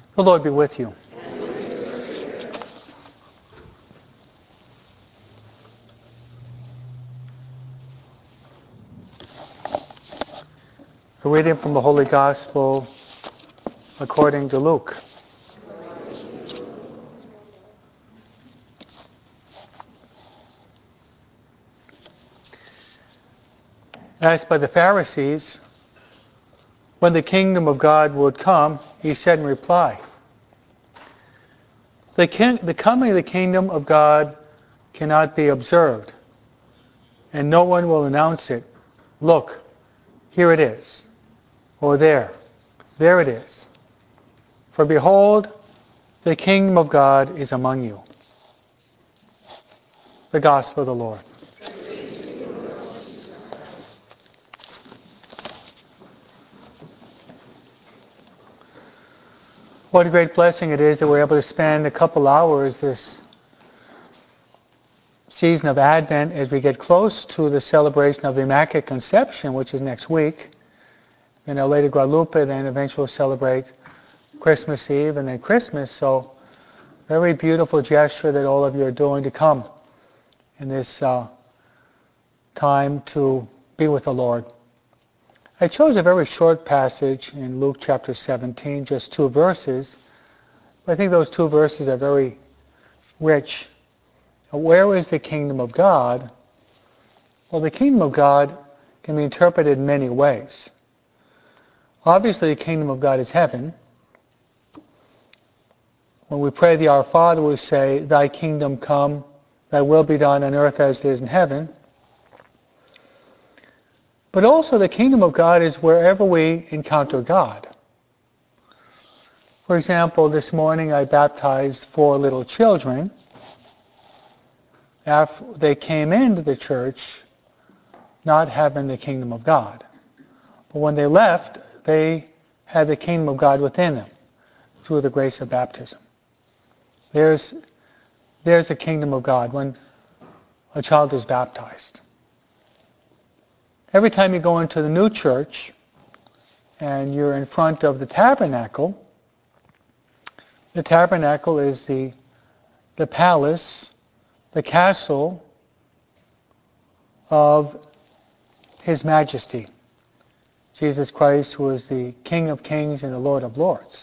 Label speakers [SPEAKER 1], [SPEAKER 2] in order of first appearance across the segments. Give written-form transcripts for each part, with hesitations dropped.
[SPEAKER 1] The Lord be with you. A reading from the Holy Gospel according to Luke. Asked by the Pharisees when the kingdom of God would come, he said in reply, the coming of the kingdom of God cannot be observed, and no one will announce it. Look, here it is, or there it is. For behold, the kingdom of God is among you. The Gospel of the Lord. What a great blessing it is that we're able to spend a couple hours this season of Advent as we get close to the celebration of the Immaculate Conception, which is next week. And Our Lady of Guadalupe, then eventually we'll celebrate Christmas Eve and then Christmas. So, very beautiful gesture that all of you are doing to come in this time to be with the Lord. I chose a very short passage in Luke chapter 17, just 2 verses. But I think those 2 verses are very rich. Where is the kingdom of God? Well, the kingdom of God can be interpreted in many ways. Obviously, the kingdom of God is heaven. When we pray the Our Father, we say, Thy kingdom come, Thy will be done on earth as it is in heaven. But also the kingdom of God is wherever we encounter God. For example, this morning I baptized 4 little children. After they came into the church not having the kingdom of God. But when they left, they had the kingdom of God within them through the grace of baptism. There's the kingdom of God when a child is baptized. Every time you go into the new church and you're in front of the tabernacle is the palace, the castle of His Majesty, Jesus Christ, who is the King of Kings and the Lord of Lords.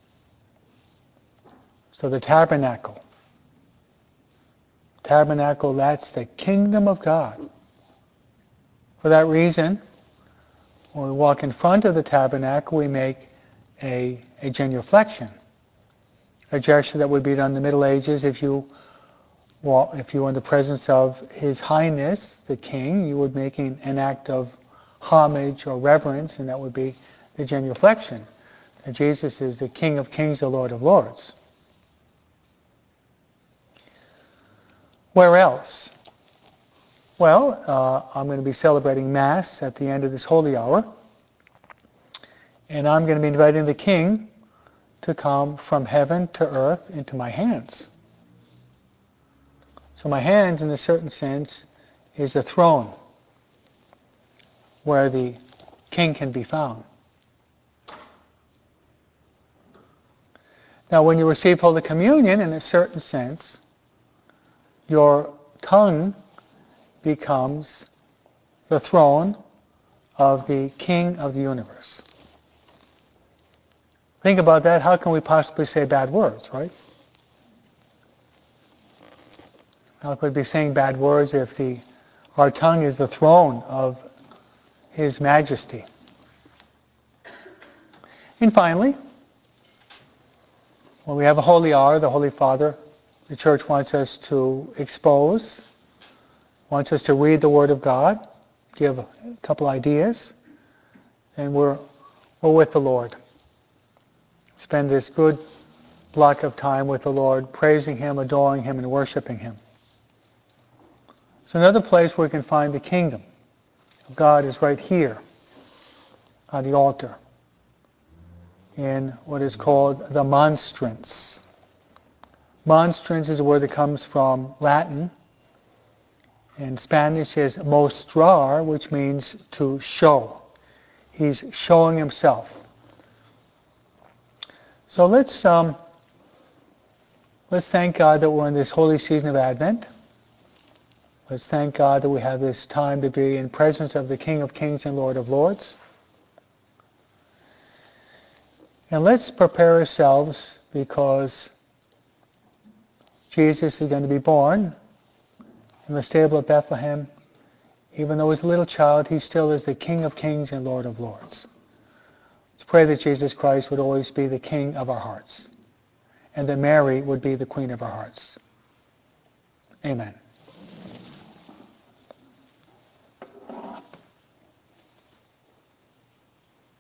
[SPEAKER 1] So the tabernacle, that's the kingdom of God. For that reason, when we walk in front of the tabernacle, we make a genuflection, a gesture that would be done in the Middle Ages if you were in the presence of His Highness, the King. You would make an act of homage or reverence, and that would be the genuflection. And Jesus is the King of Kings, the Lord of Lords. Where else? Well, I'm going to be celebrating Mass at the end of this holy hour. And I'm going to be inviting the King to come from heaven to earth into my hands. So my hands, in a certain sense, is a throne where the King can be found. Now, when you receive Holy Communion, in a certain sense, your tongue becomes the throne of the King of the universe. Think about that. How can we possibly say bad words, right? How could we be saying bad words if our tongue is the throne of His Majesty? And finally, when we have a holy hour, the Holy Father, the Church wants us to expose, wants us to read the Word of God, give a couple ideas, and we're with the Lord. Spend this good block of time with the Lord, praising Him, adoring Him, and worshiping Him. So another place where we can find the kingdom of God is right here on the altar in what is called the monstrance. Monstrance is a word that comes from Latin. In Spanish is mostrar, which means to show. He's showing himself. So let's thank God that we're in this holy season of Advent. Let's thank God that we have this time to be in presence of the King of Kings and Lord of Lords. And let's prepare ourselves because Jesus is going to be born in the stable of Bethlehem. Even though he's a little child, he still is the King of Kings and Lord of Lords. Let's pray that Jesus Christ would always be the King of our hearts, and that Mary would be the Queen of our hearts. Amen.